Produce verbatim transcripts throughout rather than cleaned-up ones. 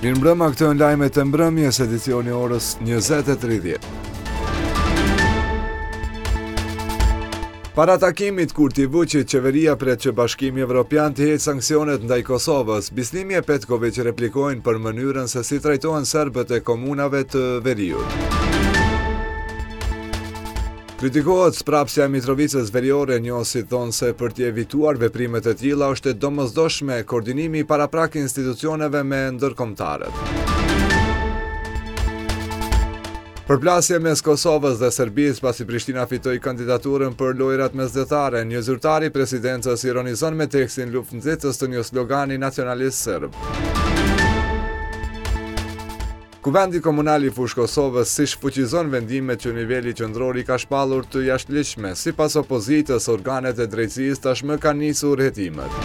Mirëmbrëma, këto janë lajmet e mbrëmjes, edicioni orës njëzet e tridhjetë. Para takimit Kurti Vučić, qeveria pret që Bashkimi Evropian të heqë sanksionet ndaj Kosovës. Bislimi e Petković replikojnë për mënyrën se si trajtohen serbët e komunave të veriut. Kritikohet sprapsja e Mitrovicës veriore, njësi thonë se për t'i evituar veprimet e tilla është e domosdoshme koordinimi i paraprak institucioneve me ndërkombëtarët. Përplasje mes Kosovës dhe Serbisë pasi Prishtina fitoi kandidaturën për lojrat mesdhetare, një zyrtar i presidencës ironizon me tekstin luftënxitës të një slogani nacionalist serb. Kuvendi komunal i Fushë Kosovës si shfuqizon vendimet që niveli qendror i ka shpallur të jashtëligjshme. Sipas opozitës, organet e drejtësisë tashmë kanë nisur hetimet.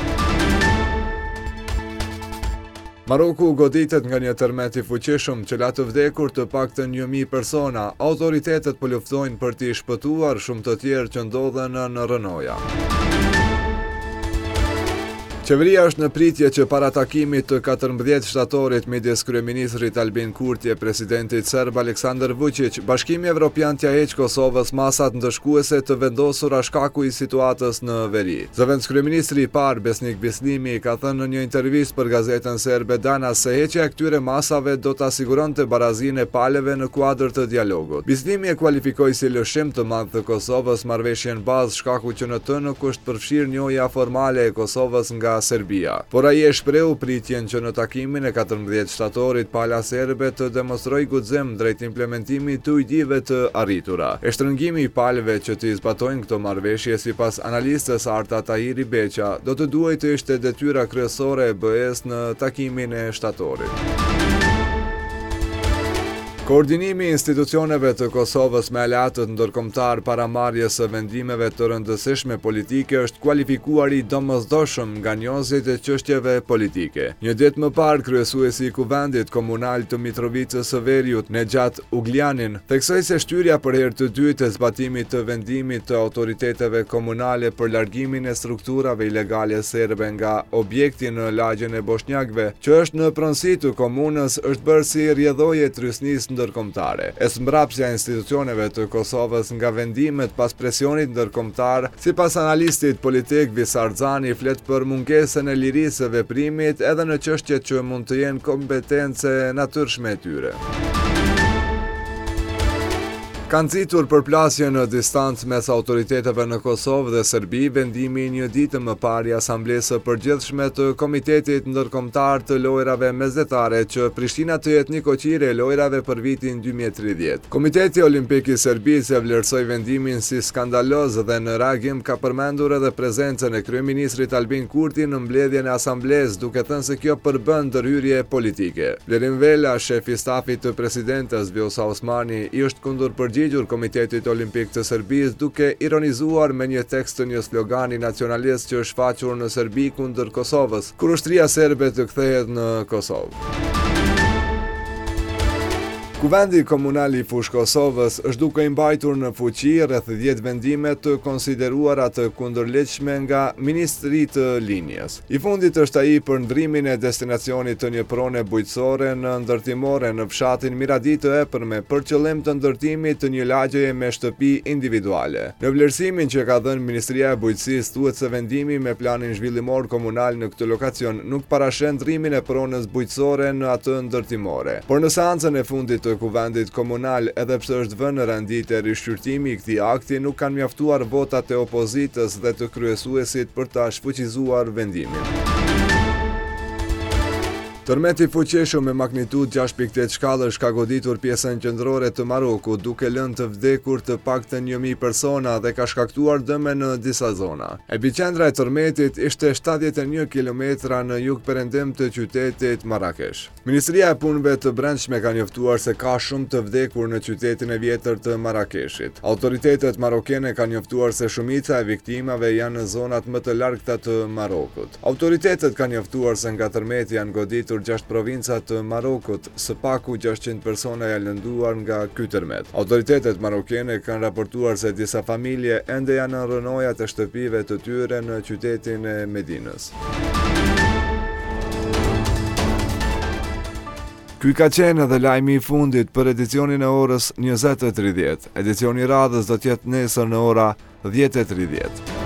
Maroku goditet nga një tërmet i fuqishëm që la të vdekur të paktën një mijë persona. Autoritetet po luftojnë për t'i shpëtuar shumë të tjerë që ndodhen në rënoja. Qeveria është në pritje që para takimit të katërmbëdhjetë shtatorit midis kryeministrit Albin Kurti e presidentit serb Aleksandar Vučić, Bashkimi Evropian t'ia heqë Kosovës masat ndëshkuese të vendosura shkaku i situatës në veri. Zëvendës kryeministri i parë Besnik Bislimi ka thënë në një intervistë për gazetën serbe Dana se heqja e këtyre masave do të asiguronte barazinë e palëve në kuadër të dialogut. Bislimi e kualifikoi si lëshim të madh të Kosovës marrëveshjen bazë, shkaku që në të nuk është përfshirë njohja formale e Kosovës nga Serbia. Por ai e shprehu pritjen që në takimin e katërmbëdhjetë shtatorit pala serbe të demonstrojë guxim drejt implementimit të ujdive të arritura. E shtrëngimi i palëve që të zbatojnë këto marrëveshje sipas analistës Arta Tahiri Beqa do të duhej të ishte detyra kryesore e B E-s në takimin e shtatorit. Koordinimi i institucioneve të Kosovës me aleatët ndërkombëtar para marrjes së vendimeve të rëndësishme politike është kualifikuar i domosdoshëm nga njohësit e çështjeve politike. Një ditë më parë, kryesuesi i Kuvendit Komunal të Mitrovicës së Veriut, Nejat Uglianin, theksoi se shtyrja për herë të dytë e zbatimit të vendimit të autoriteteve komunale për largimin e strukturave ilegale serbe nga objekti në lagjen e Boshnjakëve, që është në pronësi të komunës, është bërë si rrjedhoje trysnisë ndërkombëtare. E mbrapsja e institucioneve të Kosovës nga vendimet pas presionit ndërkombëtar, sipas analistit politik Visar Xhani, flet për mungesën e lirisë së veprimit edhe në çështjet që mund të jenë kompetence natyrshme e tyre. Kanë nxitur përplasje në distancë mes autoriteteve në Kosovë dhe Serbi vendimi një ditë më parë i Asamblesë së Përgjithshme të Komitetit Ndërkombëtar të Lojrave Mesdhetare që Prishtina të jetë një koqire e lojrave për vitin dy mijë e tridhjetë. Komiteti Olimpik i Serbisë e vlerësoi vendimin si skandaloz dhe në reagim ka përmendur edhe prezencën e kryeministrit Albin Kurti në mbledhjen e Asamblesë, duke thënë se kjo përbën ndërhyrje politike. Vlerim Vela, shefi i stafit të presidentes Vjosa Osmani, i është kundër përgjigjur Komitetit Olimpik të Serbisë duke ironizuar me një tekst të një slogani nacionalist që është shfaqur në Serbi kundër Kosovës, kur ushtria serbe të kthehet në Kosovë. Kuvendi komunal i Fushë Kosovës është duke i mbajtur në fuqi rreth dhjetë vendime të konsideruara të kundërligjshme nga Ministri të Linjës. I fundit është ai për ndrimin e destinacionit të një prone bujqësore në ndërtimore në fshatin Miradi të Epërme për qëllim të ndërtimit të një lagjeje me shtëpi individuale. Në vlerësimin që ka dhënë Ministria e Bujqësisë thuhet se vendimi me planin zhvillimor komunal në këtë lokacion nuk parashen ndrimin e pronës bujqësore në atë ndërtimore. Por në seancën e fundit të Kuvendit Komunal, edhe pse është vënë renditje rishqyrtimi i këtij akti, nuk kanë mjaftuar votat e opozitës dhe të kryesuesit për ta shfuqizuar vendimin. Tërmeti fuqishëm me magnitudë gjashtë pikë tetë shkallësh ka goditur pjesën qendrore të Marokut, duke lënë të vdekur të paktën një mijë persona dhe ka shkaktuar dëme në disa zona. Epiqendra e tërmetit ishte shtatëdhjetë e një kilometra në jug-perëndim të qytetit Marrakesh. Ministria e Punëve të Brendshme ka njoftuar se ka shumë të vdekur në qytetin e vjetër të Marrakeshit. Autoritetet marokene kanë njoftuar se shumica e viktimave janë në zonat më të largta të Marokut. Autoritetet kanë njoftuar se nga tërmeti janë goditur gjashtë provinca të Marokut, së paku gjashtëqind persona janë lënduar nga ky tërmet. Autoritetet marokene kanë raportuar se disa familje ende janë në rënojat e shtëpive të tyre në qytetin e Medinës. Ky ka qenë edhe lajmi i fundit për edicionin e orës njëzet e tridhjetë. Edicioni i radhës do t'jetë nesër në ora dhjetë e tridhjetë.